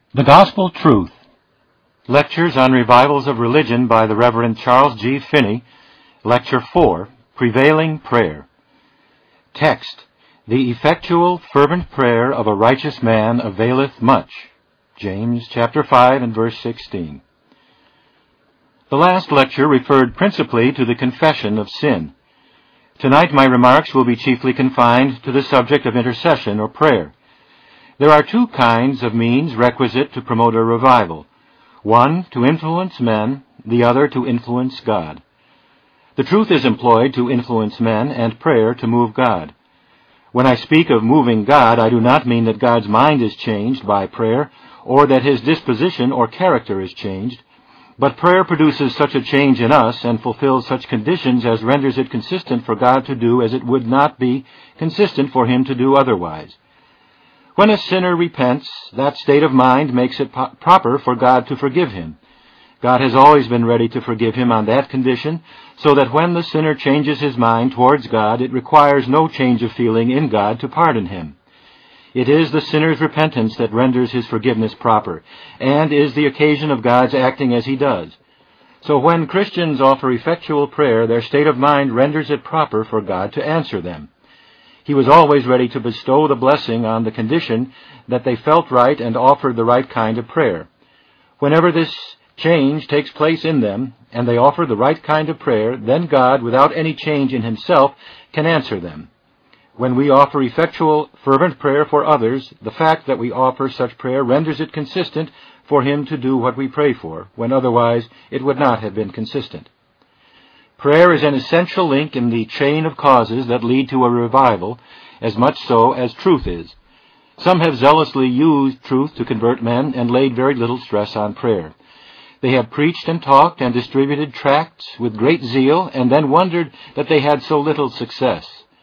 The Gospel Truth. Lectures on Revivals of Religion by the Reverend Charles G. Finney. Lecture 4, Prevailing Prayer. Text: The effectual, fervent prayer of a righteous man availeth much. James chapter 5 and verse 16. The last lecture referred principally to the confession of sin. Tonight my remarks will be chiefly confined to the subject of intercession or prayer. There are two kinds of means requisite to promote a revival. One, to influence men, the other to influence God. The truth is employed to influence men, and prayer to move God. When I speak of moving God, I do not mean that God's mind is changed by prayer, or that his disposition or character is changed, but prayer produces such a change in us and fulfills such conditions as renders it consistent for God to do as it would not be consistent for him to do otherwise. When a sinner repents, that state of mind makes it proper for God to forgive him. God has always been ready to forgive him on that condition, so that when the sinner changes his mind towards God, it requires no change of feeling in God to pardon him. It is the sinner's repentance that renders his forgiveness proper, and is the occasion of God's acting as he does. So when Christians offer effectual prayer, their state of mind renders it proper for God to answer them. He was always ready to bestow the blessing on the condition that they felt right and offered the right kind of prayer. Whenever this change takes place in them, and they offer the right kind of prayer, then God, without any change in himself, can answer them. When we offer effectual, fervent prayer for others, the fact that we offer such prayer renders it consistent for him to do what we pray for, when otherwise it would not have been consistent. Prayer is an essential link in the chain of causes that lead to a revival, as much so as truth is. Some have zealously used truth to convert men and laid very little stress on prayer. They have preached and talked and distributed tracts with great zeal and then wondered that they had so little success.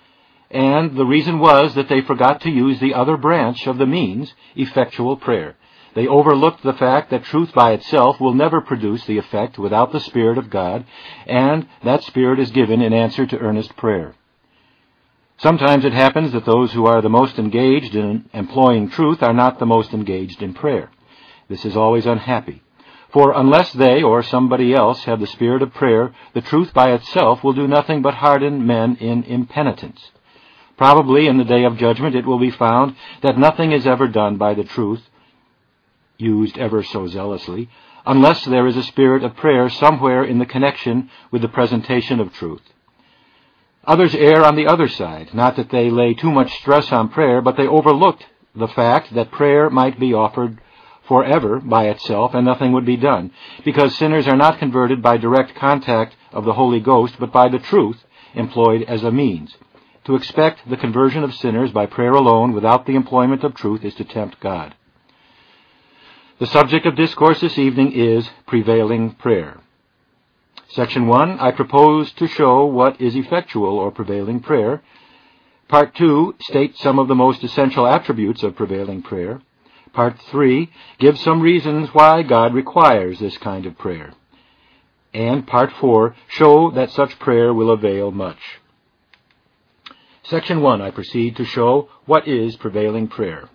And the reason was that they forgot to use the other branch of the means, effectual prayer. They overlooked the fact that truth by itself will never produce the effect without the Spirit of God, and that Spirit is given in answer to earnest prayer. Sometimes it happens that those who are the most engaged in employing truth are not the most engaged in prayer. This is always unhappy. For unless they or somebody else have the spirit of prayer, the truth by itself will do nothing but harden men in impenitence. Probably in the day of judgment it will be found that nothing is ever done by the truth, used ever so zealously, unless there is a spirit of prayer somewhere in the connection with the presentation of truth. Others err on the other side, not that they lay too much stress on prayer, but they overlooked the fact that prayer might be offered forever by itself and nothing would be done, because sinners are not converted by direct contact of the Holy Ghost, but by the truth employed as a means. To expect the conversion of sinners by prayer alone without the employment of truth is to tempt God. The subject of discourse this evening is prevailing prayer. Section 1, I propose to show what is effectual or prevailing prayer. Part 2 states some of the most essential attributes of prevailing prayer. Part 3 gives some reasons why God requires this kind of prayer. And Part 4 show that such prayer will avail much. Section 1, I proceed to show what is prevailing prayer.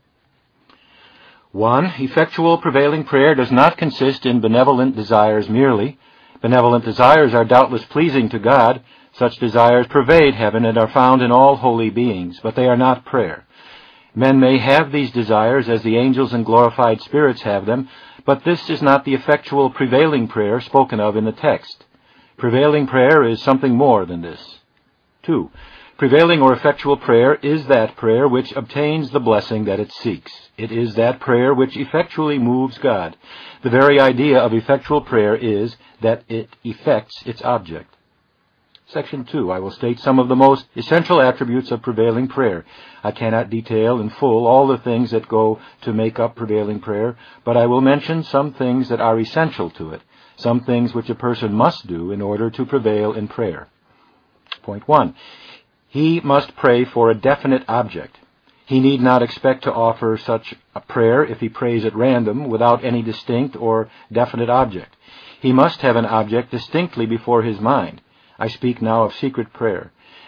1. Effectual prevailing prayer does not consist in benevolent desires merely. Benevolent desires are doubtless pleasing to God. Such desires pervade heaven and are found in all holy beings, but they are not prayer. Men may have these desires as the angels and glorified spirits have them, but this is not the effectual prevailing prayer spoken of in the text. Prevailing prayer is something more than this. 2. Prevailing or effectual prayer is that prayer which obtains the blessing that it seeks. It is that prayer which effectually moves God. The very idea of effectual prayer is that it effects its object. Section 2, I will state some of the most essential attributes of prevailing prayer. I cannot detail in full all the things that go to make up prevailing prayer, but I will mention some things that are essential to it, some things which a person must do in order to prevail in prayer. Point 1. He must pray for a definite object. He need not expect to offer such a prayer if he prays at random without any distinct or definite object. He must have an object distinctly before his mind. I speak now of secret prayer.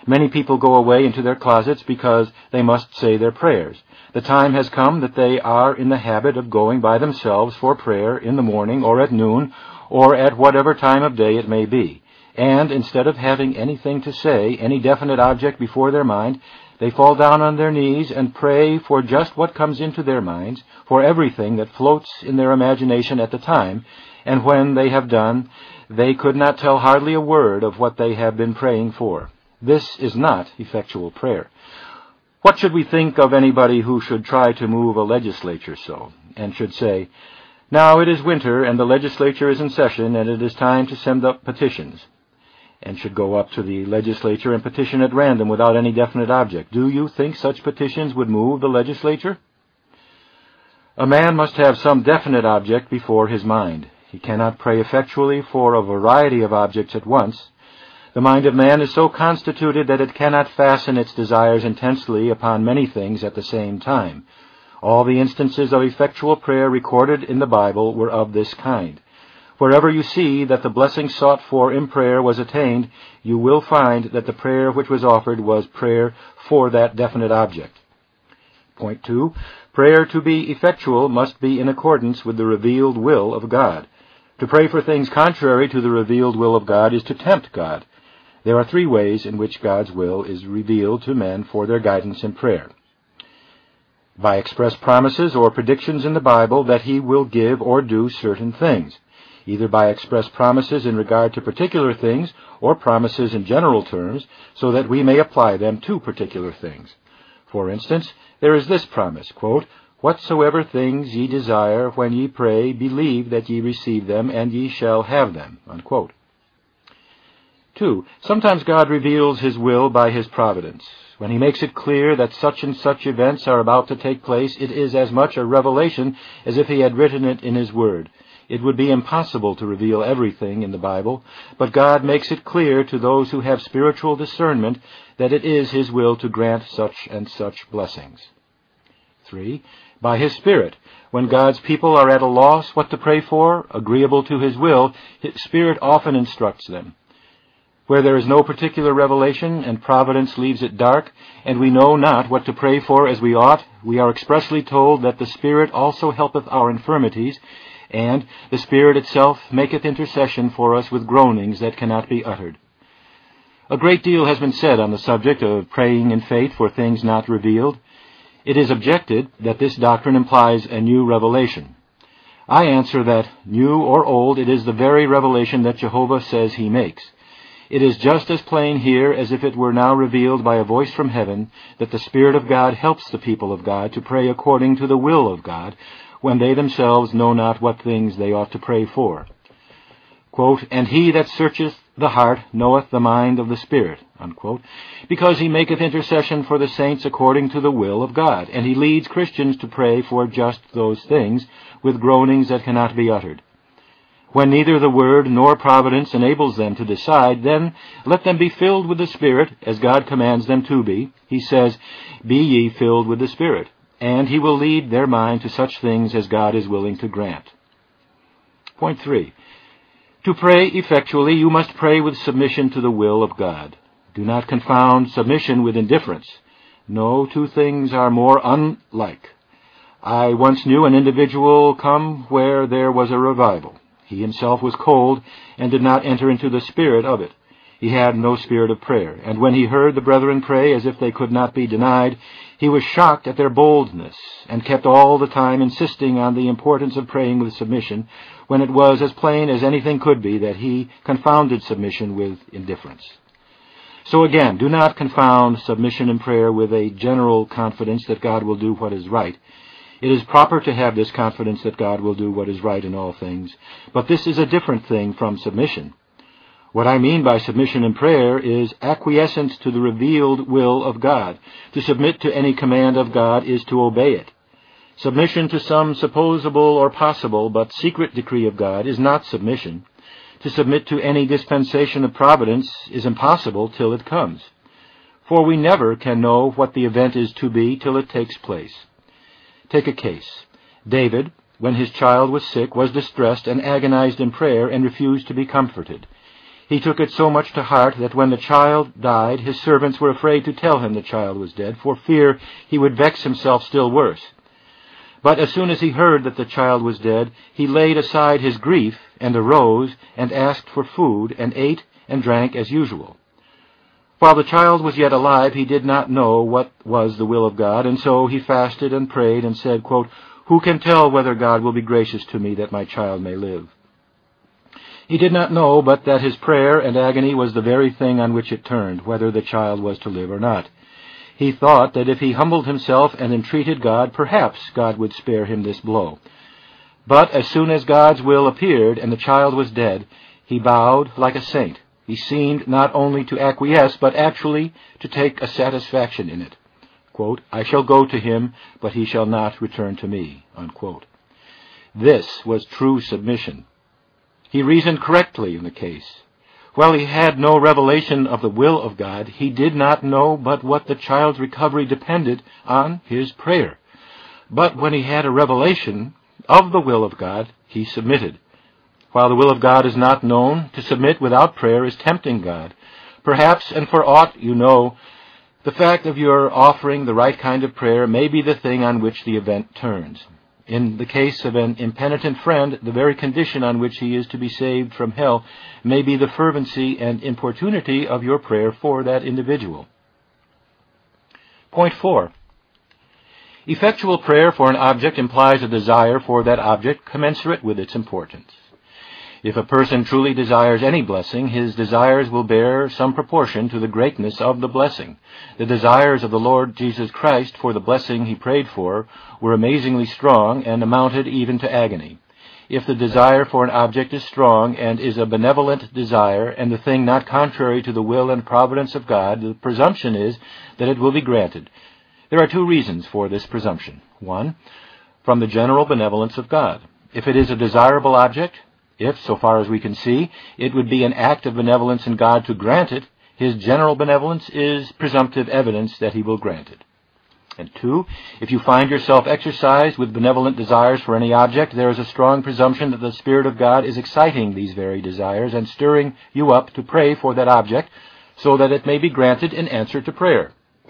Many people go away into their closets because they must say their prayers. The time has come that they are in the habit of going by themselves for prayer in the morning or at noon or at whatever time of day it may be. And instead of having anything to say, any definite object before their mind, they fall down on their knees and pray for just what comes into their minds, for everything that floats in their imagination at the time, and when they have done, they could not tell hardly a word of what they have been praying for. This is not effectual prayer. What should we think of anybody who should try to move a legislature so, and should say, "Now it is winter, and the legislature is in session, and it is time to send up petitions," and should go up to the legislature and petition at random without any definite object? Do you think such petitions would move the legislature? A man must have some definite object before his mind. He cannot pray effectually for a variety of objects at once. The mind of man is so constituted that it cannot fasten its desires intensely upon many things at the same time. All the instances of effectual prayer recorded in the Bible were of this kind. Wherever you see that the blessing sought for in prayer was attained, you will find that the prayer which was offered was prayer for that definite object. Point 2. Prayer to be effectual must be in accordance with the revealed will of God. To pray for things contrary to the revealed will of God is to tempt God. There are 3 ways in which God's will is revealed to men for their guidance in prayer. By express promises or predictions in the Bible that He will give or do certain things, either by express promises in regard to particular things or promises in general terms, so that we may apply them to particular things. For instance, there is this promise, quote, "Whatsoever things ye desire when ye pray, believe that ye receive them, and ye shall have them," unquote. 2. Sometimes God reveals His will by His providence. When He makes it clear that such and such events are about to take place, it is as much a revelation as if He had written it in His Word. It would be impossible to reveal everything in the Bible, but God makes it clear to those who have spiritual discernment that it is His will to grant such and such blessings. 3. By His Spirit. When God's people are at a loss what to pray for, agreeable to His will, His Spirit often instructs them. Where there is no particular revelation, and providence leaves it dark, and we know not what to pray for as we ought, we are expressly told that the Spirit also helpeth our infirmities, and the Spirit itself maketh intercession for us with groanings that cannot be uttered. A great deal has been said on the subject of praying in faith for things not revealed. It is objected that this doctrine implies a new revelation. I answer that, new or old, it is the very revelation that Jehovah says He makes. It is just as plain here as if it were now revealed by a voice from heaven that the Spirit of God helps the people of God to pray according to the will of God, when they themselves know not what things they ought to pray for. Quote, "And He that searcheth the heart knoweth the mind of the Spirit," unquote, because He maketh intercession for the saints according to the will of God, and He leads Christians to pray for just those things with groanings that cannot be uttered. When neither the Word nor providence enables them to decide, then let them be filled with the Spirit, as God commands them to be. He says, "Be ye filled with the Spirit," and He will lead their mind to such things as God is willing to grant. Point 3. To pray effectually, you must pray with submission to the will of God. Do not confound submission with indifference. No 2 things are more unlike. I once knew an individual come where there was a revival. He himself was cold and did not enter into the spirit of it. He had no spirit of prayer, and when he heard the brethren pray as if they could not be denied, he was shocked at their boldness, and kept all the time insisting on the importance of praying with submission, when it was as plain as anything could be that he confounded submission with indifference. So again, do not confound submission and prayer with a general confidence that God will do what is right. It is proper to have this confidence that God will do what is right in all things, but this is a different thing from submission. What I mean by submission in prayer is acquiescence to the revealed will of God. To submit to any command of God is to obey it. Submission to some supposable or possible but secret decree of God is not submission. To submit to any dispensation of providence is impossible till it comes. For we never can know what the event is to be till it takes place. Take a case. David, when his child was sick, was distressed and agonized in prayer and refused to be comforted. He took it so much to heart that when the child died, his servants were afraid to tell him the child was dead, for fear he would vex himself still worse. But as soon as he heard that the child was dead, he laid aside his grief and arose and asked for food and ate and drank as usual. While the child was yet alive, he did not know what was the will of God, and so he fasted and prayed and said, quote, "Who can tell whether God will be gracious to me that my child may live?" He did not know but that his prayer and agony was the very thing on which it turned, whether the child was to live or not. He thought that if he humbled himself and entreated God, perhaps God would spare him this blow. But as soon as God's will appeared and the child was dead, he bowed like a saint. He seemed not only to acquiesce, but actually to take a satisfaction in it. Quote, "I shall go to him, but he shall not return to me." Unquote. This was true submission. He reasoned correctly in the case. While he had no revelation of the will of God, he did not know but what the child's recovery depended on his prayer. But when he had a revelation of the will of God, he submitted. While the will of God is not known, to submit without prayer is tempting God. Perhaps, and for aught you know, the fact of your offering the right kind of prayer may be the thing on which the event turns. In the case of an impenitent friend, the very condition on which he is to be saved from hell may be the fervency and importunity of your prayer for that individual. Point 4. Effectual prayer for an object implies a desire for that object commensurate with its importance. If a person truly desires any blessing, his desires will bear some proportion to the greatness of the blessing. The desires of the Lord Jesus Christ for the blessing he prayed for were amazingly strong and amounted even to agony. If the desire for an object is strong and is a benevolent desire, and the thing not contrary to the will and providence of God, the presumption is that it will be granted. There are two reasons for this presumption. One, from the general benevolence of God. If it is a desirable object, if, so far as we can see, it would be an act of benevolence in God to grant it, his general benevolence is presumptive evidence that he will grant it. And two, if you find yourself exercised with benevolent desires for any object, there is a strong presumption that the Spirit of God is exciting these very desires and stirring you up to pray for that object so that it may be granted in answer to prayer.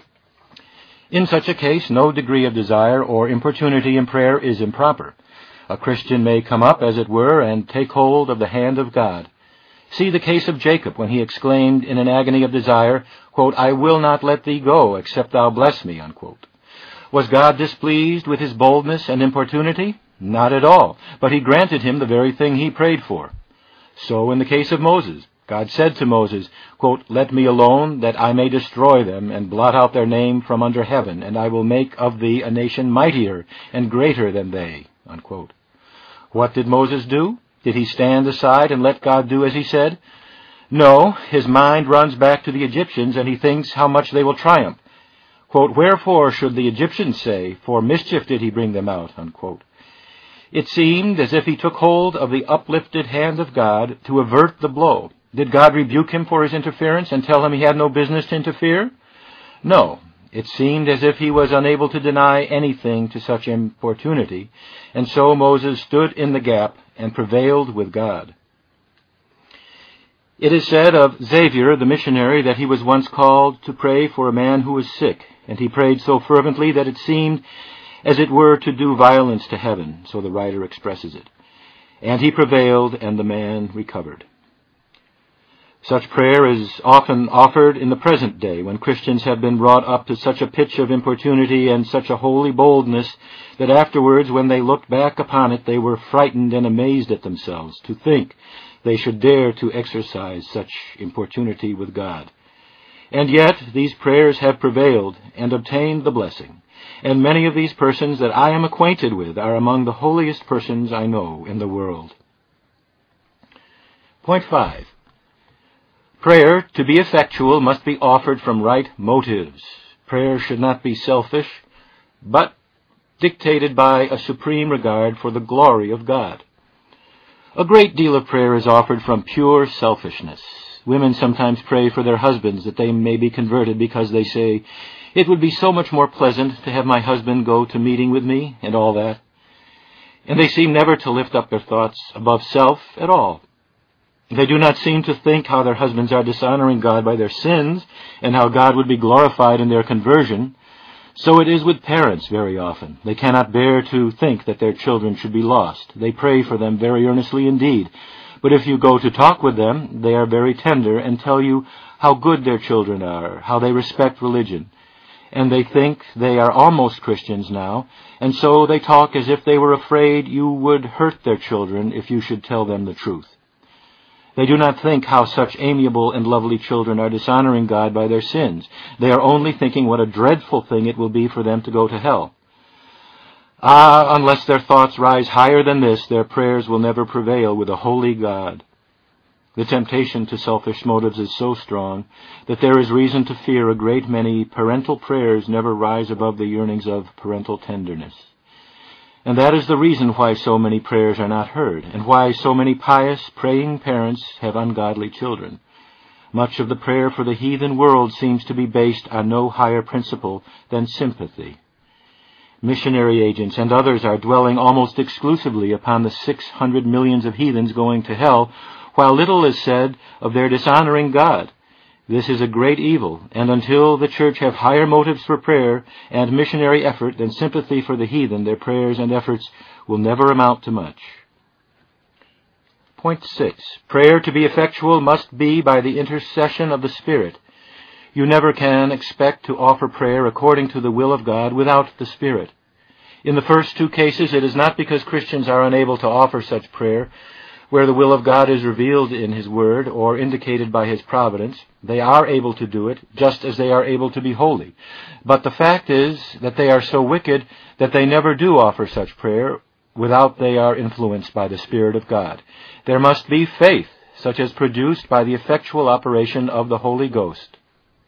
In such a case, no degree of desire or importunity in prayer is improper. A Christian may come up, as it were, and take hold of the hand of God. See the case of Jacob when he exclaimed in an agony of desire, quote, "I will not let thee go, except thou bless me," unquote. Was God displeased with his boldness and importunity? Not at all, but he granted him the very thing he prayed for. So in the case of Moses, God said to Moses, quote, "Let me alone, that I may destroy them, and blot out their name from under heaven, and I will make of thee a nation mightier and greater than they," unquote. What did Moses do? Did he stand aside and let God do as he said? No, his mind runs back to the Egyptians, and he thinks how much they will triumph. Quote, "Wherefore should the Egyptians say, for mischief did he bring them out," unquote. It seemed as if he took hold of the uplifted hand of God to avert the blow. Did God rebuke him for his interference and tell him he had no business to interfere? No. It seemed as if he was unable to deny anything to such importunity, and so Moses stood in the gap and prevailed with God. It is said of Xavier, the missionary, that he was once called to pray for a man who was sick, and he prayed so fervently that it seemed as it were to do violence to heaven, so the writer expresses it. And he prevailed, and the man recovered. Such prayer is often offered in the present day, when Christians have been brought up to such a pitch of importunity and such a holy boldness that afterwards, when they looked back upon it, they were frightened and amazed at themselves to think they should dare to exercise such importunity with God. And yet these prayers have prevailed and obtained the blessing, and many of these persons that I am acquainted with are among the holiest persons I know in the world. Point 5. Prayer, to be effectual, must be offered from right motives. Prayer should not be selfish, but dictated by a supreme regard for the glory of God. A great deal of prayer is offered from pure selfishness. Women sometimes pray for their husbands that they may be converted because they say, "It would be so much more pleasant to have my husband go to meeting with me," and all that. And they seem never to lift up their thoughts above self at all. They do not seem to think how their husbands are dishonoring God by their sins, and how God would be glorified in their conversion. So it is with parents very often. They cannot bear to think that their children should be lost. They pray for them very earnestly indeed. But if you go to talk with them, they are very tender and tell you how good their children are, how they respect religion. And they think they are almost Christians now, and so they talk as if they were afraid you would hurt their children if you should tell them the truth. They do not think how such amiable and lovely children are dishonoring God by their sins. They are only thinking what a dreadful thing it will be for them to go to hell. Unless their thoughts rise higher than this, their prayers will never prevail with a holy God. The temptation to selfish motives is so strong that there is reason to fear a great many parental prayers never rise above the yearnings of parental tenderness. And that is the reason why so many prayers are not heard, and why so many pious, praying parents have ungodly children. Much of the prayer for the heathen world seems to be based on no higher principle than sympathy. Missionary agents and others are dwelling almost exclusively upon the 600 millions of heathens going to hell, while little is said of their dishonoring God. This is a great evil, and until the church have higher motives for prayer and missionary effort than sympathy for the heathen, their prayers and efforts will never amount to much. Point 6. Prayer to be effectual must be by the intercession of the Spirit. You never can expect to offer prayer according to the will of God without the Spirit. In the first two cases, it is not because Christians are unable to offer such prayer, where the will of God is revealed in His Word or indicated by His providence. They are able to do it, just as they are able to be holy. But the fact is that they are so wicked that they never do offer such prayer without they are influenced by the Spirit of God. There must be faith, such as produced by the effectual operation of the Holy Ghost.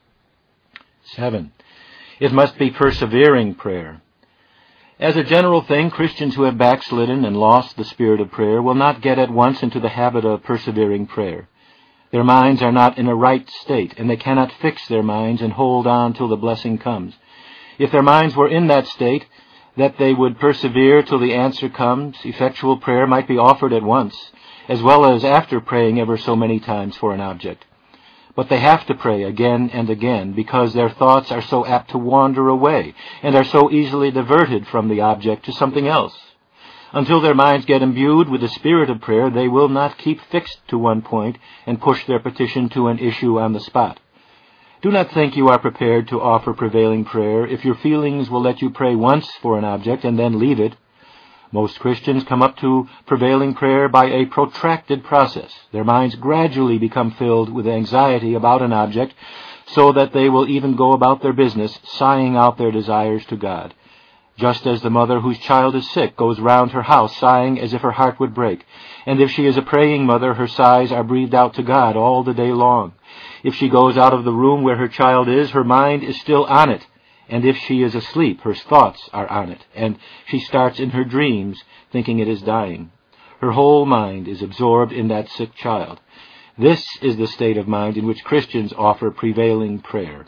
7. It must be persevering prayer. As a general thing, Christians who have backslidden and lost the spirit of prayer will not get at once into the habit of persevering prayer. Their minds are not in a right state, and they cannot fix their minds and hold on till the blessing comes. If their minds were in that state, that they would persevere till the answer comes, effectual prayer might be offered at once, as well as after praying ever so many times for an object. But they have to pray again and again, because their thoughts are so apt to wander away, and are so easily diverted from the object to something else. Until their minds get imbued with the spirit of prayer, they will not keep fixed to one point and push their petition to an issue on the spot. Do not think you are prepared to offer prevailing prayer if your feelings will let you pray once for an object and then leave it. Most Christians come up to prevailing prayer by a protracted process. Their minds gradually become filled with anxiety about an object, so that they will even go about their business sighing out their desires to God. Just as the mother whose child is sick goes round her house sighing as if her heart would break. And if she is a praying mother, her sighs are breathed out to God all the day long. If she goes out of the room where her child is, her mind is still on it. And if she is asleep, her thoughts are on it, and she starts in her dreams thinking it is dying. Her whole mind is absorbed in that sick child. This is the state of mind in which Christians offer prevailing prayer.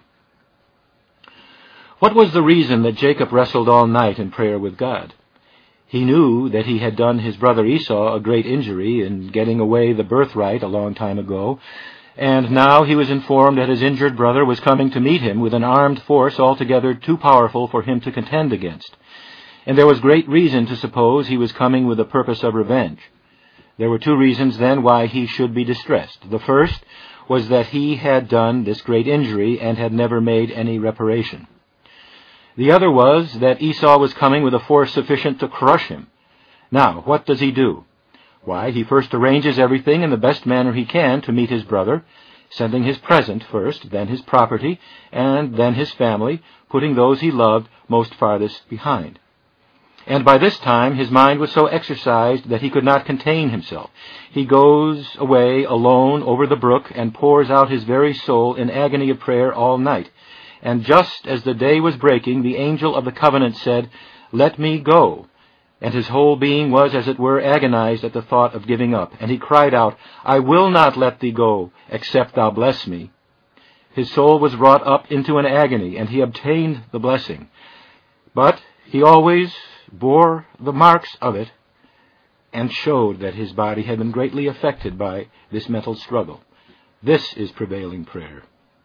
What was the reason that Jacob wrestled all night in prayer with God? He knew that he had done his brother Esau a great injury in getting away the birthright a long time ago, and now he was informed that his injured brother was coming to meet him with an armed force altogether too powerful for him to contend against. And there was great reason to suppose he was coming with a purpose of revenge. There were two reasons then why he should be distressed. The first was that he had done this great injury and had never made any reparation. The other was that Esau was coming with a force sufficient to crush him. Now, what does he do? Why, he first arranges everything in the best manner he can to meet his brother, sending his present first, then his property, and then his family, putting those he loved most farthest behind. And by this time his mind was so exercised that he could not contain himself. He goes away alone over the brook and pours out his very soul in agony of prayer all night. And just as the day was breaking, the angel of the covenant said, "Let me go." And his whole being was, as it were, agonized at the thought of giving up. And he cried out, "I will not let thee go, except thou bless me." His soul was wrought up into an agony, and he obtained the blessing. But he always bore the marks of it. and showed that his body had been greatly affected by this mental struggle. This is prevailing prayer.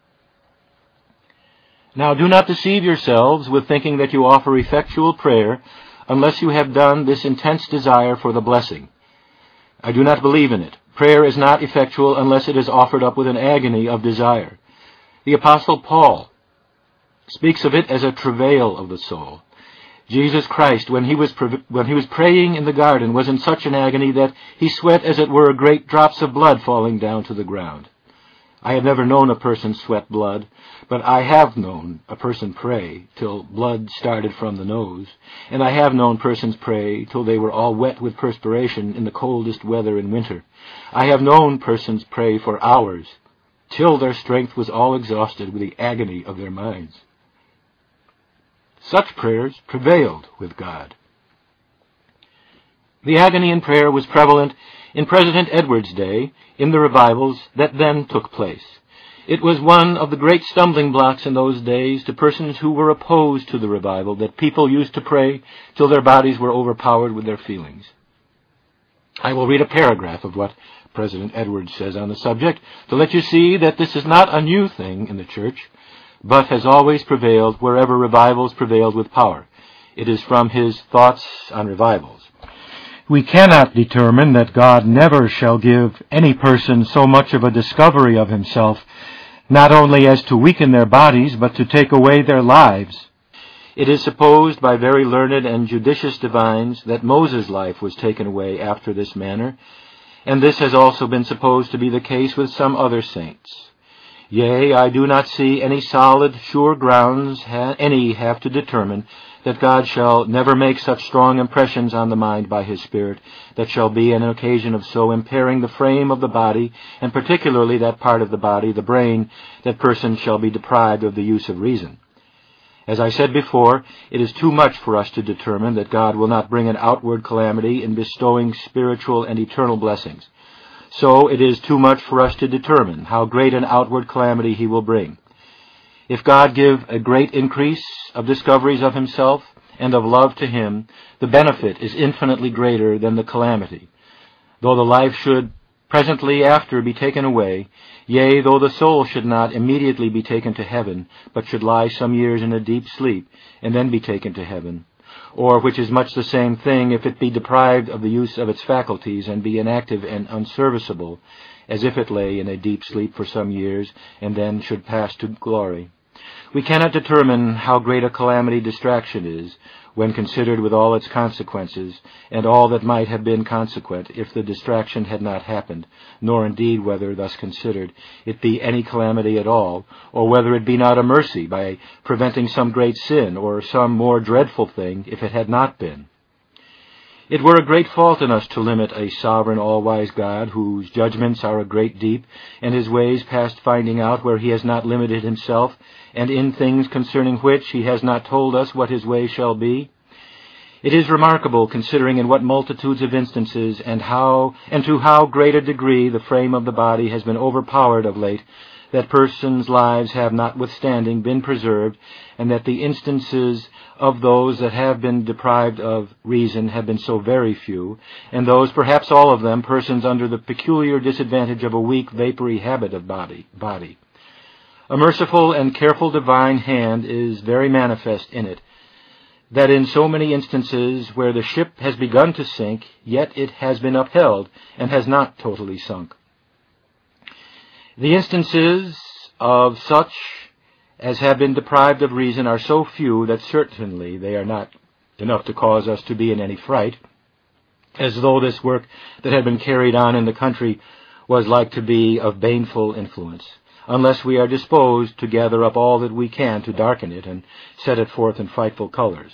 Now, do not deceive yourselves with thinking that you offer effectual prayer unless you have done this intense desire for the blessing. I do not believe in it. Prayer is not effectual unless it is offered up with an agony of desire. The Apostle Paul speaks of it as a travail of the soul. Jesus Christ, when he was praying in the garden, was in such an agony that he sweat as it were great drops of blood falling down to the ground. I have never known a person sweat blood, but I have known a person pray till blood started from the nose, and I have known persons pray till they were all wet with perspiration in the coldest weather in winter. I have known persons pray for hours, till their strength was all exhausted with the agony of their minds. Such prayers prevailed with God. The agony in prayer was prevalent in President Edwards' day in the revivals that then took place. It was one of the great stumbling blocks in those days to persons who were opposed to the revival that people used to pray till their bodies were overpowered with their feelings. I will read a paragraph of what President Edwards says on the subject to let you see that this is not a new thing in the church, but has always prevailed wherever revivals prevailed with power. It is from his Thoughts on Revivals. We cannot determine that God never shall give any person so much of a discovery of himself, not only as to weaken their bodies, but to take away their lives. It is supposed by very learned and judicious divines that Moses' life was taken away after this manner, and this has also been supposed to be the case with some other saints. Yea, I do not see any solid, sure grounds any have to determine that God shall never make such strong impressions on the mind by his Spirit that shall be an occasion of so impairing the frame of the body, and particularly that part of the body, the brain, that person shall be deprived of the use of reason. As I said before, it is too much for us to determine that God will not bring an outward calamity in bestowing spiritual and eternal blessings. So it is too much for us to determine how great an outward calamity he will bring. If God give a great increase of discoveries of himself and of love to him, the benefit is infinitely greater than the calamity. Though the life should presently after be taken away, yea, though the soul should not immediately be taken to heaven, but should lie some years in a deep sleep, and then be taken to heaven, or, which is much the same thing, if it be deprived of the use of its faculties and be inactive and unserviceable, as if it lay in a deep sleep for some years, and then should pass to glory. We cannot determine how great a calamity distraction is, when considered with all its consequences, and all that might have been consequent if the distraction had not happened, nor indeed whether, thus considered, it be any calamity at all, or whether it be not a mercy by preventing some great sin, or some more dreadful thing if it had not been. It were a great fault in us to limit a sovereign, all-wise God, whose judgments are a great deep, and his ways past finding out, where he has not limited himself, and in things concerning which he has not told us what his way shall be. It is remarkable, considering in what multitudes of instances and to how great a degree the frame of the body has been overpowered of late, that persons' lives have notwithstanding been preserved, and that the instances of those that have been deprived of reason have been so very few, and those, perhaps all of them, persons under the peculiar disadvantage of a weak, vapory habit of body. A merciful and careful divine hand is very manifest in it, that in so many instances where the ship has begun to sink, yet it has been upheld and has not totally sunk. The instances of such as have been deprived of reason are so few that certainly they are not enough to cause us to be in any fright, as though this work that had been carried on in the country was like to be of baneful influence, unless we are disposed to gather up all that we can to darken it and set it forth in frightful colors.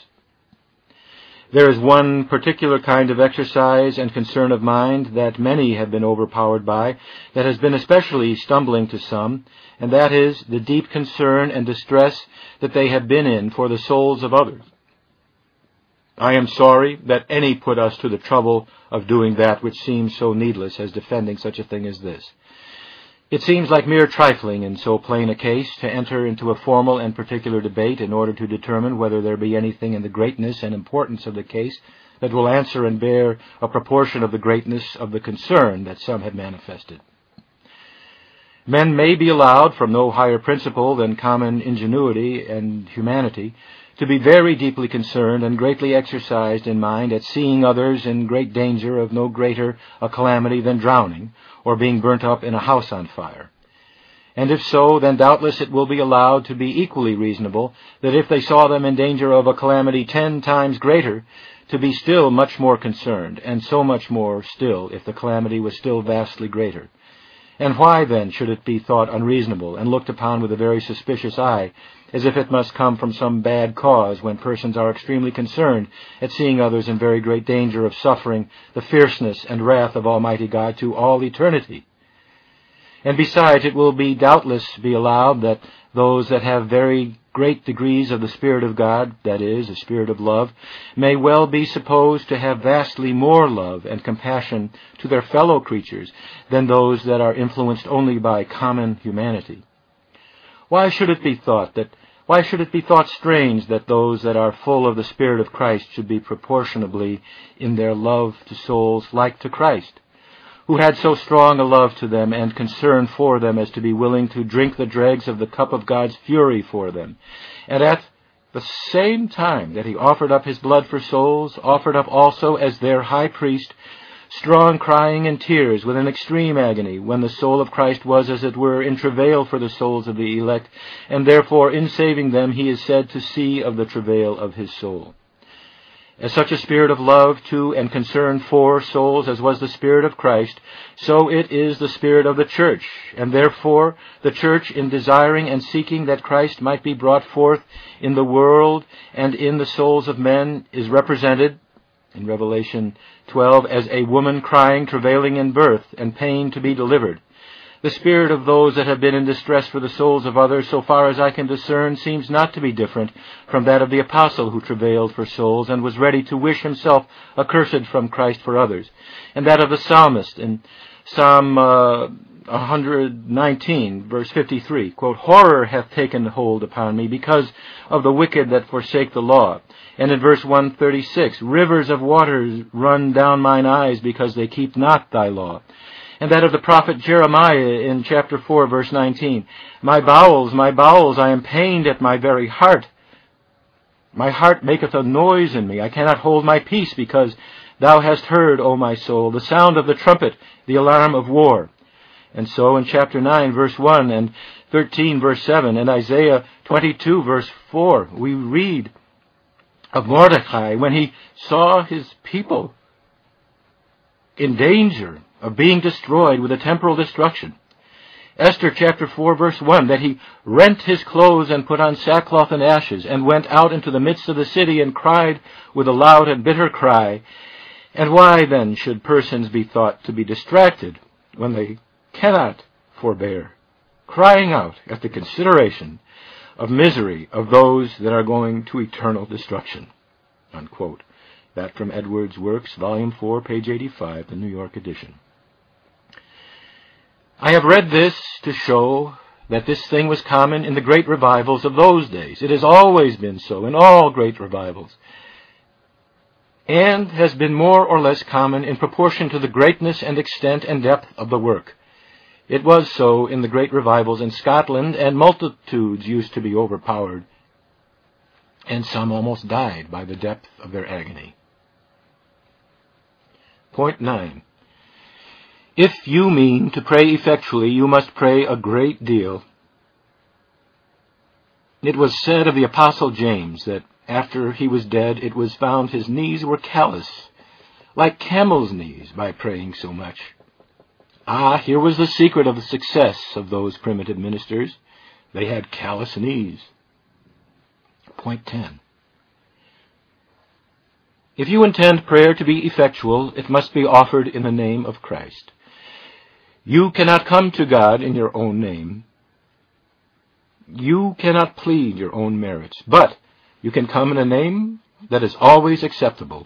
There is one particular kind of exercise and concern of mind that many have been overpowered by, that has been especially stumbling to some, and that is the deep concern and distress that they have been in for the souls of others. I am sorry that any put us to the trouble of doing that which seems so needless as defending such a thing as this. It seems like mere trifling in so plain a case to enter into a formal and particular debate in order to determine whether there be anything in the greatness and importance of the case that will answer and bear a proportion of the greatness of the concern that some have manifested. Men may be allowed, from no higher principle than common ingenuity and humanity, to be very deeply concerned and greatly exercised in mind at seeing others in great danger of no greater a calamity than drowning, or being burnt up in a house on fire. And if so, then doubtless it will be allowed to be equally reasonable that if they saw them in danger of a calamity 10 times greater, to be still much more concerned, and so much more still if the calamity was still vastly greater. And why, then, should it be thought unreasonable and looked upon with a very suspicious eye, as if it must come from some bad cause when persons are extremely concerned at seeing others in very great danger of suffering the fierceness and wrath of Almighty God to all eternity? And besides, it will doubtless be allowed that those that have very great degrees of the Spirit of God, that is, a spirit of love, may well be supposed to have vastly more love and compassion to their fellow creatures than those that are influenced only by common humanity. Why should it be thought strange that those that are full of the Spirit of Christ should be proportionably in their love to souls like to Christ, who had so strong a love to them and concern for them as to be willing to drink the dregs of the cup of God's fury for them, and at the same time that he offered up his blood for souls, offered up also as their high priest strong crying and tears with an extreme agony, when the soul of Christ was, as it were, in travail for the souls of the elect, and therefore in saving them he is said to see of the travail of his soul. As such a spirit of love to and concern for souls as was the Spirit of Christ, so it is the Spirit of the Church, and therefore the Church, in desiring and seeking that Christ might be brought forth in the world and in the souls of men, is represented in Revelation 12 as a woman crying, travailing in birth, and pain to be delivered. The spirit of those that have been in distress for the souls of others, so far as I can discern, seems not to be different from that of the apostle who travailed for souls and was ready to wish himself accursed from Christ for others, and that of the psalmist in Psalm 119, verse 53, quote, "Horror hath taken hold upon me because of the wicked that forsake the law." And in verse 136, "Rivers of waters run down mine eyes because they keep not thy law." And that of the prophet Jeremiah in chapter 4, verse 19, my bowels, I am pained at my very heart. My heart maketh a noise in me. I cannot hold my peace, because thou hast heard, O my soul, the sound of the trumpet, the alarm of war." And so in chapter 9, verse 1, and 13, verse 7, and Isaiah 22, verse 4, we read of Mordecai when he saw his people in danger of being destroyed with a temporal destruction. Esther chapter 4, verse 1, that he rent his clothes and put on sackcloth and ashes, and went out into the midst of the city and cried with a loud and bitter cry. And why then should persons be thought to be distracted when they cannot forbear crying out at the consideration of misery of those that are going to eternal destruction? Unquote. That from Edwards' Works, Volume 4, page 85, the New York edition. I have read this to show that this thing was common in the great revivals of those days. It has always been so in all great revivals, and has been more or less common in proportion to the greatness and extent and depth of the work. It was so in the great revivals in Scotland, and multitudes used to be overpowered, and some almost died by the depth of their agony. Point 9. If you mean to pray effectually, you must pray a great deal. It was said of the Apostle James that after he was dead, it was found his knees were callous, like camels' knees, by praying so much. Here was the secret of the success of those primitive ministers. They had callous knees. Point 10. If you intend prayer to be effectual, it must be offered in the name of Christ. You cannot come to God in your own name. You cannot plead your own merits, but you can come in a name that is always acceptable.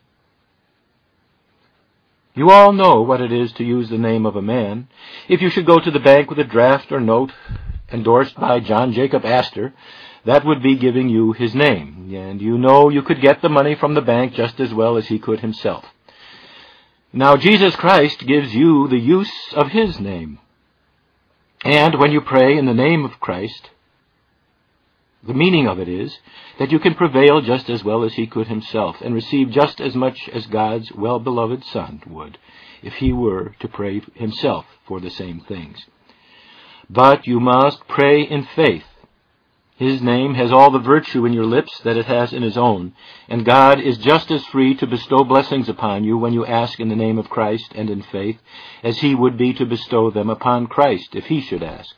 You all know what it is to use the name of a man. If you should go to the bank with a draft or note endorsed by John Jacob Astor, that would be giving you his name, and you know you could get the money from the bank just as well as he could himself. Now, Jesus Christ gives you the use of his name. And when you pray in the name of Christ, the meaning of it is that you can prevail just as well as he could himself and receive just as much as God's well-beloved Son would if he were to pray himself for the same things. But you must pray in faith. His name has all the virtue in your lips that it has in his own, and God is just as free to bestow blessings upon you when you ask in the name of Christ and in faith as he would be to bestow them upon Christ if he should ask.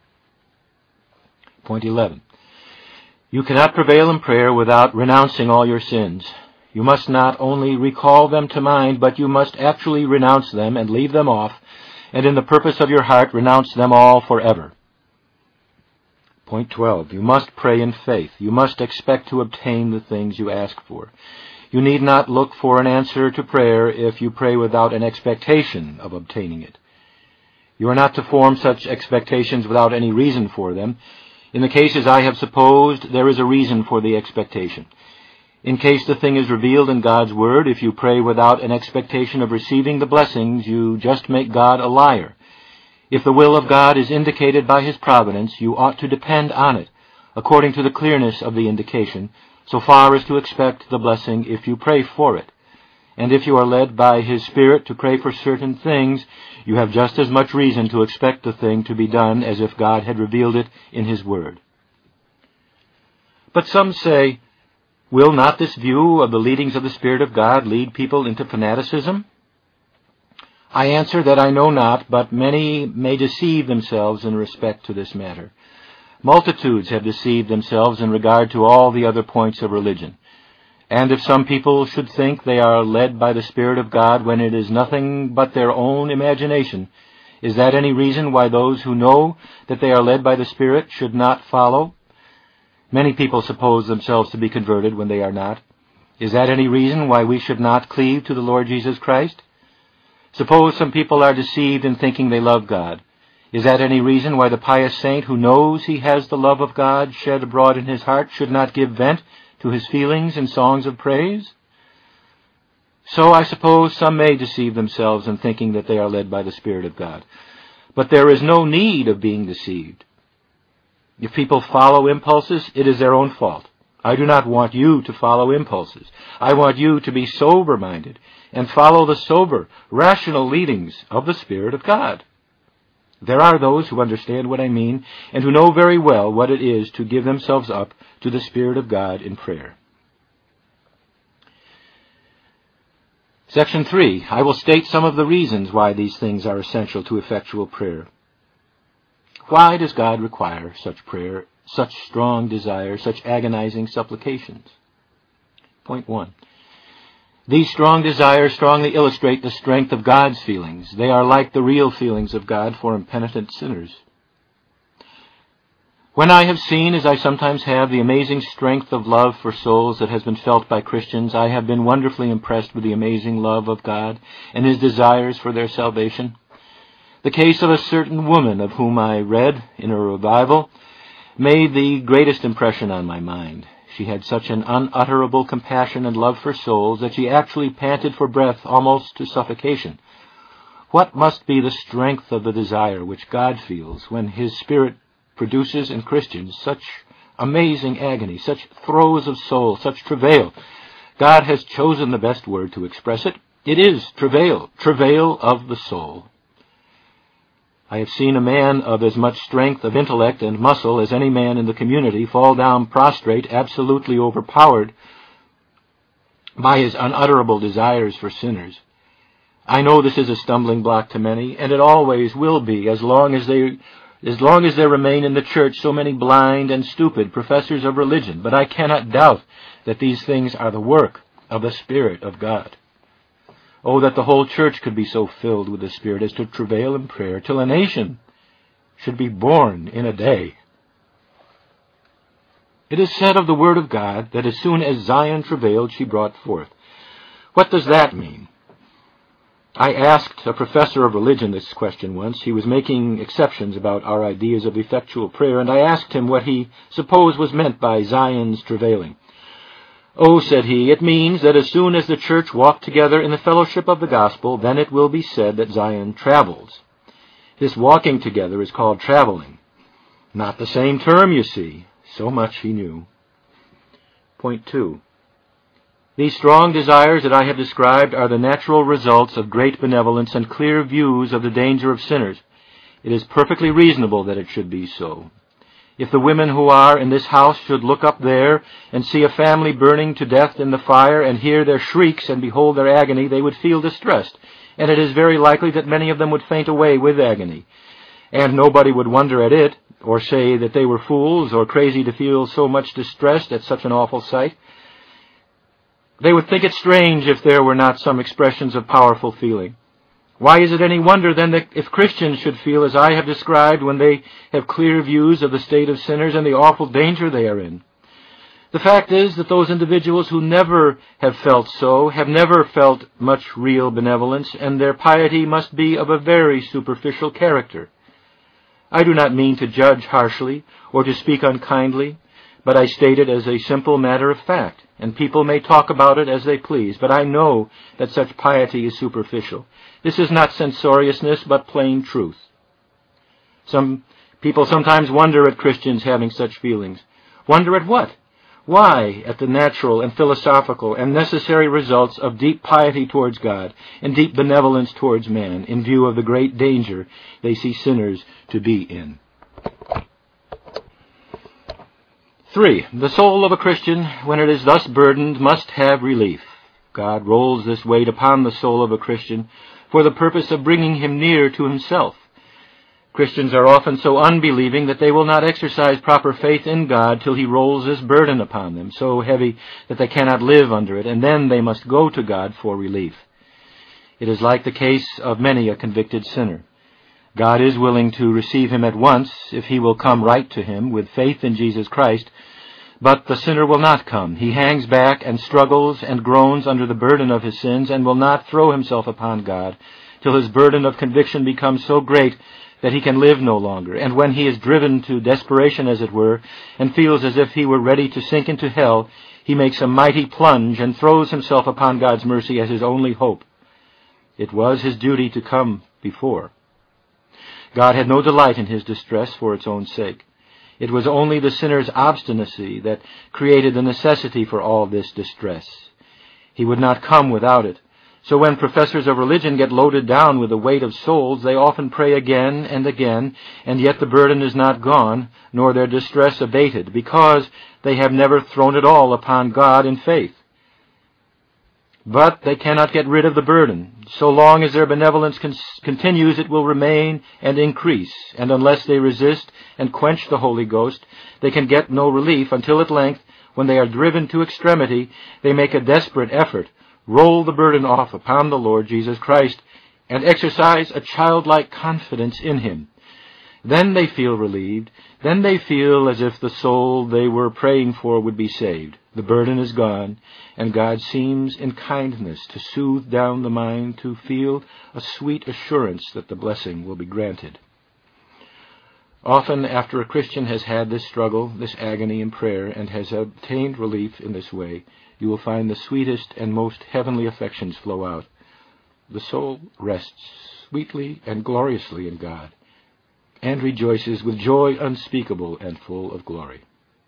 Point 11. You cannot prevail in prayer without renouncing all your sins. You must not only recall them to mind, but you must actually renounce them and leave them off, and in the purpose of your heart renounce them all forever. Point 12. You must pray in faith. You must expect to obtain the things you ask for. You need not look for an answer to prayer if you pray without an expectation of obtaining it. You are not to form such expectations without any reason for them. In the cases I have supposed, there is a reason for the expectation. In case the thing is revealed in God's Word, if you pray without an expectation of receiving the blessings, you just make God a liar. If the will of God is indicated by his providence, you ought to depend on it, according to the clearness of the indication, so far as to expect the blessing if you pray for it. And if you are led by his Spirit to pray for certain things, you have just as much reason to expect the thing to be done as if God had revealed it in his Word. But some say, will not this view of the leadings of the Spirit of God lead people into fanaticism? I answer that I know not, but many may deceive themselves in respect to this matter. Multitudes have deceived themselves in regard to all the other points of religion. And if some people should think they are led by the Spirit of God when it is nothing but their own imagination, is that any reason why those who know that they are led by the Spirit should not follow? Many people suppose themselves to be converted when they are not. Is that any reason why we should not cleave to the Lord Jesus Christ? Suppose some people are deceived in thinking they love God. Is that any reason why the pious saint who knows he has the love of God shed abroad in his heart should not give vent to his feelings in songs of praise? So I suppose some may deceive themselves in thinking that they are led by the Spirit of God. But there is no need of being deceived. If people follow impulses, it is their own fault. I do not want you to follow impulses. I want you to be sober-minded and follow the sober, rational leadings of the Spirit of God. There are those who understand what I mean and who know very well what it is to give themselves up to the Spirit of God in prayer. Section 3. I will state some of the reasons why these things are essential to effectual prayer. Why does God require such prayer, such strong desire, such agonizing supplications? Point 1. These strong desires strongly illustrate the strength of God's feelings. They are like the real feelings of God for impenitent sinners. When I have seen, as I sometimes have, the amazing strength of love for souls that has been felt by Christians, I have been wonderfully impressed with the amazing love of God and his desires for their salvation. The case of a certain woman of whom I read in a revival made the greatest impression on my mind. She had such an unutterable compassion and love for souls that she actually panted for breath almost to suffocation. What must be the strength of the desire which God feels when his Spirit produces in Christians such amazing agony, such throes of soul, such travail? God has chosen the best word to express it. It is travail, travail of the soul. I have seen a man of as much strength of intellect and muscle as any man in the community fall down prostrate, absolutely overpowered by his unutterable desires for sinners. I know this is a stumbling block to many, and it always will be as long as there remain in the church so many blind and stupid professors of religion. But I cannot doubt that these things are the work of the Spirit of God. Oh, that the whole church could be so filled with the Spirit as to travail in prayer till a nation should be born in a day. It is said of the Word of God that as soon as Zion travailed, she brought forth. What does that mean? I asked a professor of religion this question once. He was making exceptions about our ideas of effectual prayer, and I asked him what he supposed was meant by Zion's travailing. "Oh," said he, "it means that as soon as the church walk together in the fellowship of the gospel, then it will be said that Zion travels." This walking together is called traveling. Not the same term, you see. So much he knew. Point 2. These strong desires that I have described are the natural results of great benevolence and clear views of the danger of sinners. It is perfectly reasonable that it should be so. If the women who are in this house should look up there and see a family burning to death in the fire and hear their shrieks and behold their agony, they would feel distressed, and it is very likely that many of them would faint away with agony. And nobody would wonder at it, or say that they were fools or crazy to feel so much distressed at such an awful sight. They would think it strange if there were not some expressions of powerful feeling. Why is it any wonder, then, that if Christians should feel as I have described when they have clear views of the state of sinners and the awful danger they are in? The fact is that those individuals who never have felt so have never felt much real benevolence, and their piety must be of a very superficial character. I do not mean to judge harshly or to speak unkindly, but I state it as a simple matter of fact, and people may talk about it as they please, but I know that such piety is superficial. This is not censoriousness, but plain truth. Some people sometimes wonder at Christians having such feelings. Wonder at what? Why? At the natural and philosophical and necessary results of deep piety towards God and deep benevolence towards man, in view of the great danger they see sinners to be in. 3. The soul of a Christian, when it is thus burdened, must have relief. God rolls this weight upon the soul of a Christian for the purpose of bringing him near to himself. Christians are often so unbelieving that they will not exercise proper faith in God till he rolls this burden upon them, so heavy that they cannot live under it, and then they must go to God for relief. It is like the case of many a convicted sinner. God is willing to receive him at once if he will come right to him with faith in Jesus Christ, but the sinner will not come. He hangs back and struggles and groans under the burden of his sins and will not throw himself upon God till his burden of conviction becomes so great that he can live no longer. And when he is driven to desperation, as it were, and feels as if he were ready to sink into hell, he makes a mighty plunge and throws himself upon God's mercy as his only hope. It was his duty to come before. God had no delight in his distress for its own sake. It was only the sinner's obstinacy that created the necessity for all this distress. He would not come without it. So when professors of religion get loaded down with the weight of souls, they often pray again and again, and yet the burden is not gone, nor their distress abated, because they have never thrown it all upon God in faith. But they cannot get rid of the burden. So long as their benevolence continues, it will remain and increase, and unless they resist and quench the Holy Ghost, they can get no relief until at length, when they are driven to extremity, they make a desperate effort, roll the burden off upon the Lord Jesus Christ, and exercise a childlike confidence in him. Then they feel relieved. Then they feel as if the soul they were praying for would be saved. The burden is gone, and God seems in kindness to soothe down the mind, to feel a sweet assurance that the blessing will be granted. Often after a Christian has had this struggle, this agony in prayer, and has obtained relief in this way, you will find the sweetest and most heavenly affections flow out. The soul rests sweetly and gloriously in God, and rejoices with joy unspeakable and full of glory.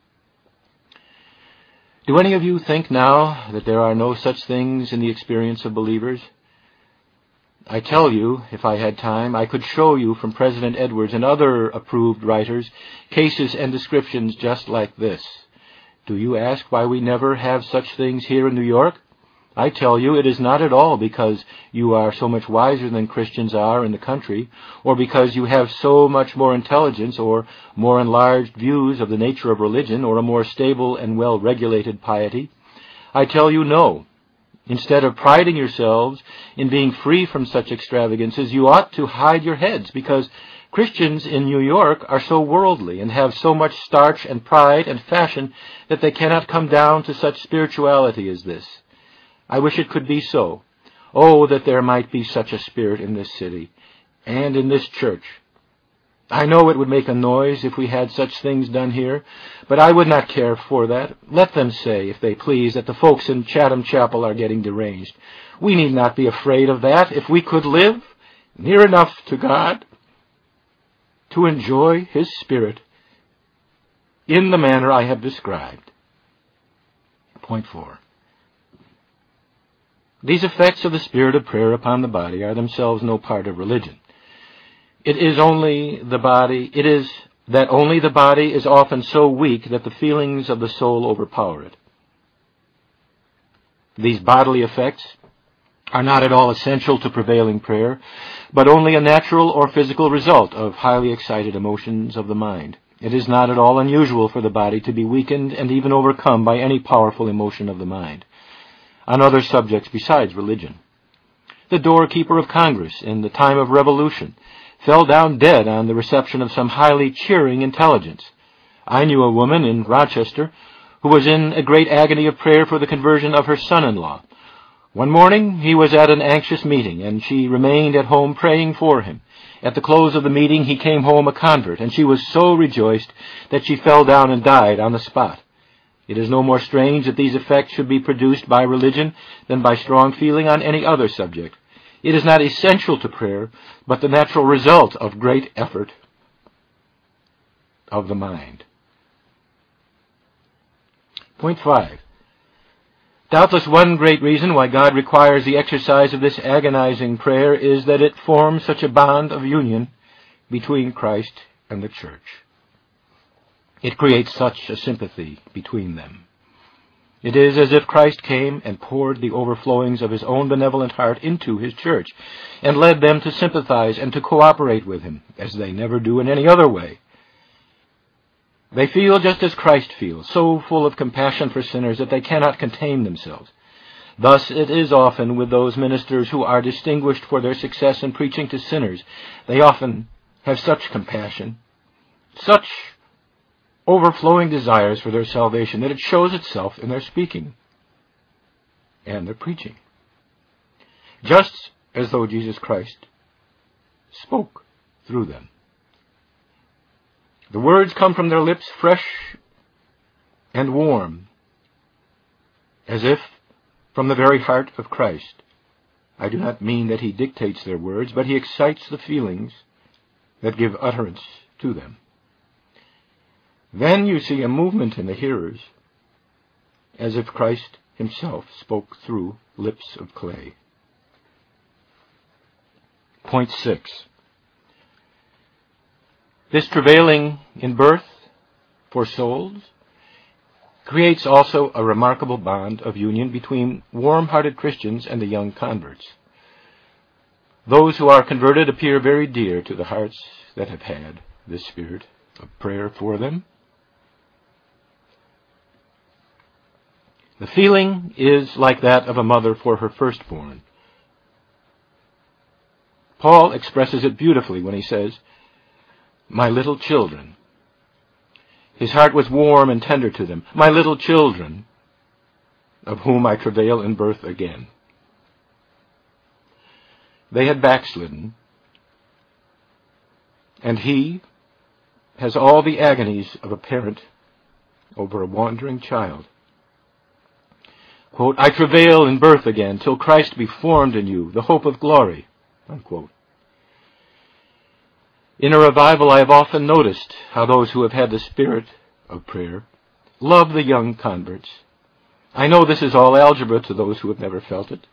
Do any of you think now that there are no such things in the experience of believers? I tell you, if I had time, I could show you from President Edwards and other approved writers cases and descriptions just like this. Do you ask why we never have such things here in New York? I tell you, it is not at all because you are so much wiser than Christians are in the country, or because you have so much more intelligence or more enlarged views of the nature of religion, or a more stable and well-regulated piety. I tell you, no. Instead of priding yourselves in being free from such extravagances, you ought to hide your heads, because Christians in New York are so worldly and have so much starch and pride and fashion that they cannot come down to such spirituality as this. I wish it could be so. Oh, that there might be such a spirit in this city and in this church. I know it would make a noise if we had such things done here, but I would not care for that. Let them say, if they please, that the folks in Chatham Chapel are getting deranged. We need not be afraid of that if we could live near enough to God to enjoy His Spirit in the manner I have described. Point 4. These effects of the spirit of prayer upon the body are themselves no part of religion. It is that only the body is often so weak that the feelings of the soul overpower it. These bodily effects are not at all essential to prevailing prayer, but only a natural or physical result of highly excited emotions of the mind. It is not at all unusual for the body to be weakened and even overcome by any powerful emotion of the mind. On other subjects besides religion, the doorkeeper of Congress in the time of Revolution fell down dead on the reception of some highly cheering intelligence. I knew a woman in Rochester who was in a great agony of prayer for the conversion of her son-in-law. One morning he was at an anxious meeting, and she remained at home praying for him. At the close of the meeting he came home a convert, and she was so rejoiced that she fell down and died on the spot. It is no more strange that these effects should be produced by religion than by strong feeling on any other subject. It is not essential to prayer, but the natural result of great effort of the mind. Point 5. Doubtless one great reason why God requires the exercise of this agonizing prayer is that it forms such a bond of union between Christ and the church. It creates such a sympathy between them. It is as if Christ came and poured the overflowings of His own benevolent heart into His church and led them to sympathize and to cooperate with Him as they never do in any other way. They feel just as Christ feels, so full of compassion for sinners that they cannot contain themselves. Thus it is often with those ministers who are distinguished for their success in preaching to sinners. They often have such compassion, such overflowing desires for their salvation, that it shows itself in their speaking and their preaching. Just as though Jesus Christ spoke through them. The words come from their lips fresh and warm, as if from the very heart of Christ. I do not mean that He dictates their words, but He excites the feelings that give utterance to them. Then you see a movement in the hearers, as if Christ Himself spoke through lips of clay. Point 6. This travailing in birth for souls creates also a remarkable bond of union between warm-hearted Christians and the young converts. Those who are converted appear very dear to the hearts that have had this spirit of prayer for them. The feeling is like that of a mother for her firstborn. Paul expresses it beautifully when he says, "My little children." His heart was warm and tender to them. "My little children, of whom I travail in birth again." They had backslidden, and he has all the agonies of a parent over a wandering child. Quote, "I travail in birth again, till Christ be formed in you, the hope of glory." Unquote. In a revival, I have often noticed how those who have had the spirit of prayer love the young converts. I know this is all algebra to those who have never felt it.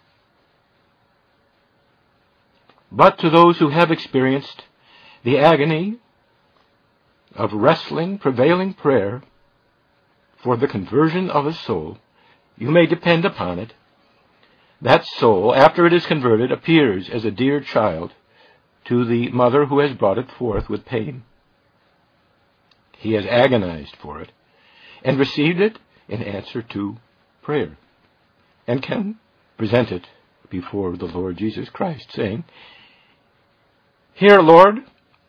But to those who have experienced the agony of wrestling, prevailing prayer for the conversion of a soul, you may depend upon it. That soul, after it is converted, appears as a dear child to the mother who has brought it forth with pain. He has agonized for it and received it in answer to prayer, and can present it before the Lord Jesus Christ, saying, "Here, Lord,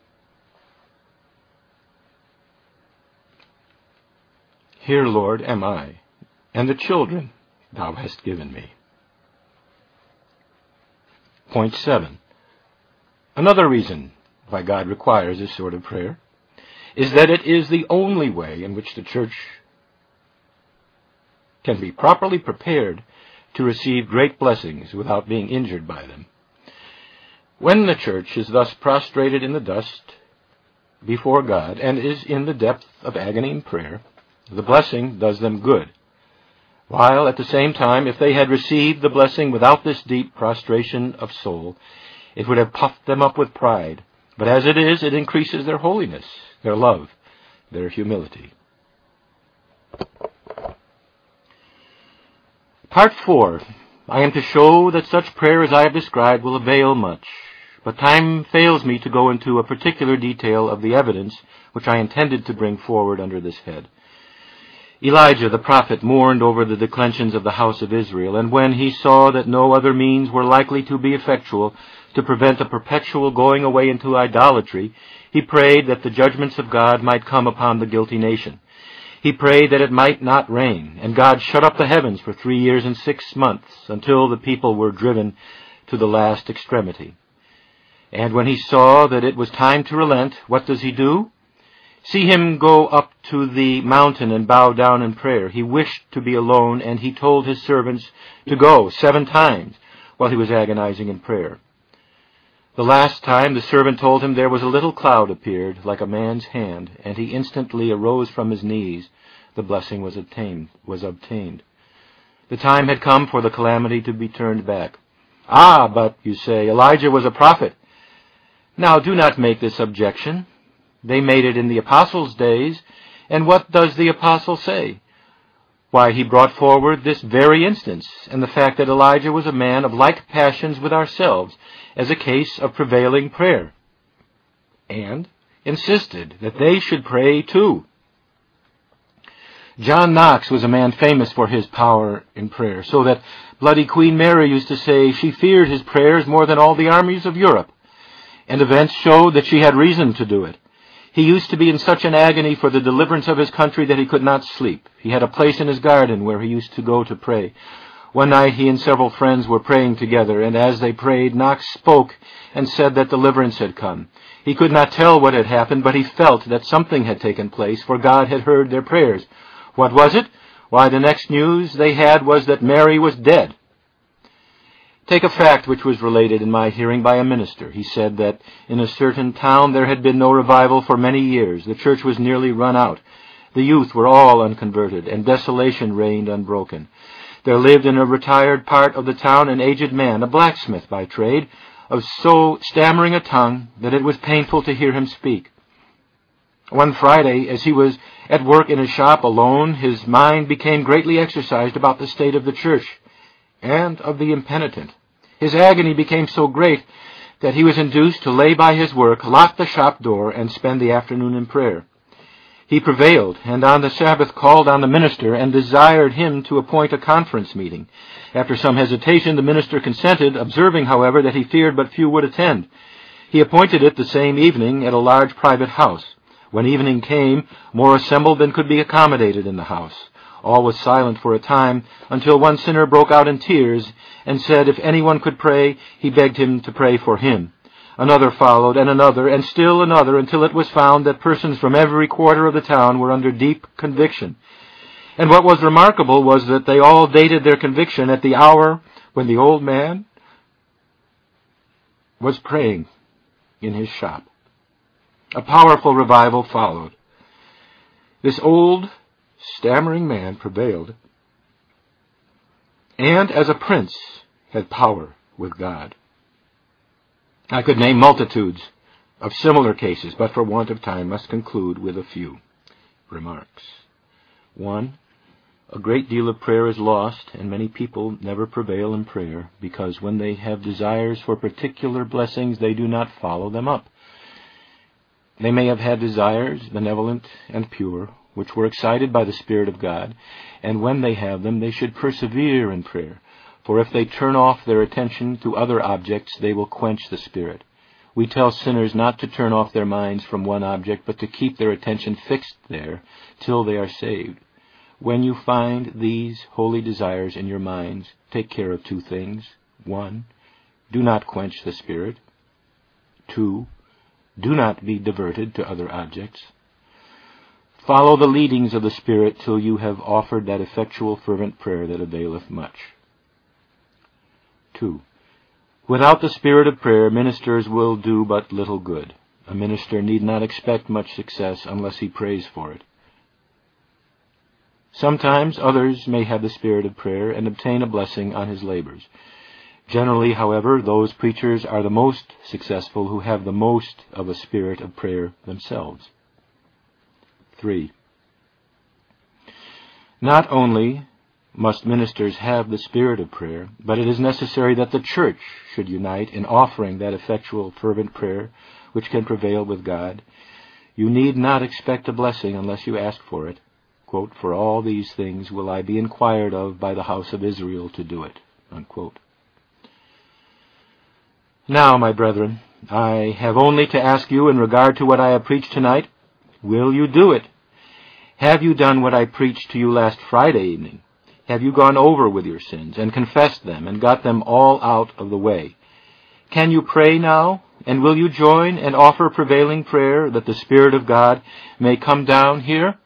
here, Lord, am I, and the children thou hast given me." Point 7. Another reason why God requires this sort of prayer is that it is the only way in which the church can be properly prepared to receive great blessings without being injured by them. When the church is thus prostrated in the dust before God and is in the depth of agony and prayer, the blessing does them good, while at the same time, if they had received the blessing without this deep prostration of soul, it would have puffed them up with pride. But as it is, it increases their holiness, their love, their humility. Part 4. I am to show that such prayer as I have described will avail much, but time fails me to go into a particular detail of the evidence which I intended to bring forward under this head. Elijah the prophet mourned over the declensions of the house of Israel, and when he saw that no other means were likely to be effectual to prevent a perpetual going away into idolatry, he prayed that the judgments of God might come upon the guilty nation. He prayed that it might not rain, and God shut up the heavens for 3 years and 6 months, until the people were driven to the last extremity. And when he saw that it was time to relent, what does he do? See him go up to the mountain and bow down in prayer. He wished to be alone, and he told his servants to go 7 times while he was agonizing in prayer. The last time the servant told him there was a little cloud appeared, like a man's hand, and he instantly arose from his knees. The blessing was obtained. The time had come for the calamity to be turned back. Ah, but, you say, Elijah was a prophet. Now, do not make this objection. They made it in the apostles' days, and what does the apostle say? Why, he brought forward this very instance, and the fact that Elijah was a man of like passions with ourselves, as a case of prevailing prayer, and insisted that they should pray too. John Knox was a man famous for his power in prayer, so that bloody Queen Mary used to say she feared his prayers more than all the armies of Europe, and events showed that she had reason to do it. He used to be in such an agony for the deliverance of his country that he could not sleep. He had a place in his garden where he used to go to pray. One night he and several friends were praying together, and as they prayed, Knox spoke and said that deliverance had come. He could not tell what had happened, but he felt that something had taken place, for God had heard their prayers. What was it? Why, the next news they had was that Mary was dead. Take a fact which was related in my hearing by a minister. He said that in a certain town there had been no revival for many years. The church was nearly run out. The youth were all unconverted, and desolation reigned unbroken. There lived in a retired part of the town an aged man, a blacksmith by trade, of so stammering a tongue that it was painful to hear him speak. One Friday, as he was at work in his shop alone, his mind became greatly exercised about the state of the church and of the impenitent. His agony became so great that he was induced to lay by his work, lock the shop door, and spend the afternoon in prayer. He prevailed, and on the Sabbath called on the minister and desired him to appoint a conference meeting. After some hesitation, the minister consented, observing, however, that he feared but few would attend. He appointed it the same evening at a large private house. When evening came, more assembled than could be accommodated in the house. All was silent for a time, until one sinner broke out in tears and said if anyone could pray, he begged him to pray for him. Another followed, and another, and still another, until it was found that persons from every quarter of the town were under deep conviction. And what was remarkable was that they all dated their conviction at the hour when the old man was praying in his shop. A powerful revival followed. This old, stammering man prevailed, and as a prince had power with God. I could name multitudes of similar cases, but for want of time must conclude with a few remarks. 1. A great deal of prayer is lost, and many people never prevail in prayer, because when they have desires for particular blessings, they do not follow them up. They may have had desires, benevolent and pure, which were excited by the Spirit of God, and when they have them, they should persevere in prayer. For if they turn off their attention to other objects, they will quench the Spirit. We tell sinners not to turn off their minds from one object, but to keep their attention fixed there till they are saved. When you find these holy desires in your minds, take care of 2 things. 1, Do not quench the Spirit. 2. Do not be diverted to other objects. Follow the leadings of the Spirit till you have offered that effectual fervent prayer that availeth much. 2. Without the spirit of prayer, ministers will do but little good. A minister need not expect much success unless he prays for it. Sometimes others may have the spirit of prayer and obtain a blessing on his labors. Generally, however, those preachers are the most successful who have the most of a spirit of prayer themselves. 3. Not only must ministers have the spirit of prayer, but it is necessary that the church should unite in offering that effectual, fervent prayer which can prevail with God. You need not expect a blessing unless you ask for it. Quote, "For all these things will I be inquired of by the house of Israel to do it." Unquote. Now, my brethren, I have only to ask you in regard to what I have preached tonight, will you do it? Have you done what I preached to you last Friday evening? Have you gone over with your sins and confessed them and got them all out of the way? Can you pray now? And will you join and offer prevailing prayer that the Spirit of God may come down here?